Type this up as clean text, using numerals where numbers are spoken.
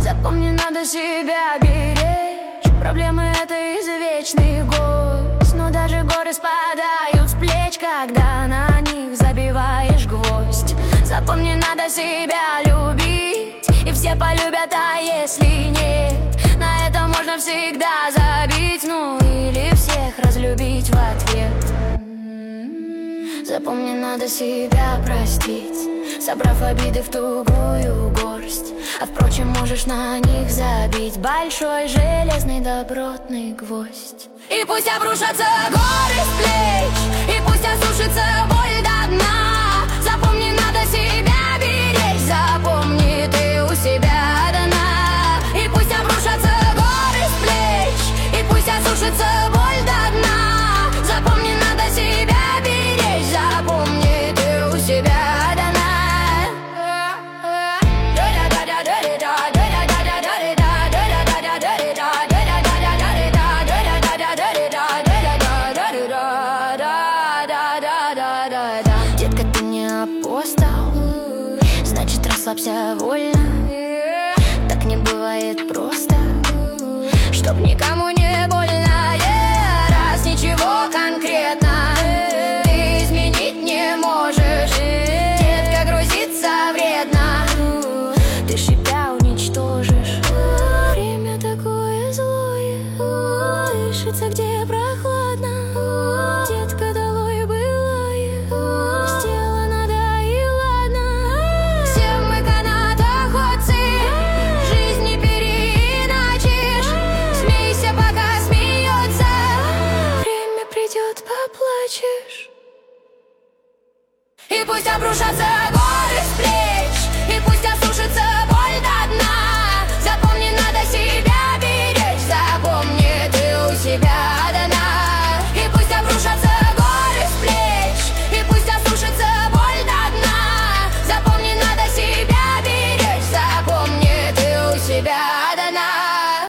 Запомни, надо себя беречь. Проблемы — это извечный гость. Но даже горы спадают с плеч, когда на них забиваешь гвоздь. Запомни, надо себя любить, и все полюбят, а если нет, на это можно всегда забить. Ну или всех разлюбить в ответ. Запомни, надо себя простить, собрав обиды в тугую горсть. А впрочем, можешь на них забить большой железный добротный гвоздь. И пусть обрушатся горы с плеч, и пусть осушится боль до дна. Запомни, надо себя беречь, запомни, ты у себя одна. И пусть обрушатся горы с плеч, и пусть осушится боль до дна. Запомни, надо себя беречь, запомни, ты у себя одна. Детка, ты не апостол, значит, расслабься вольно. Так не бывает просто, чтоб никому не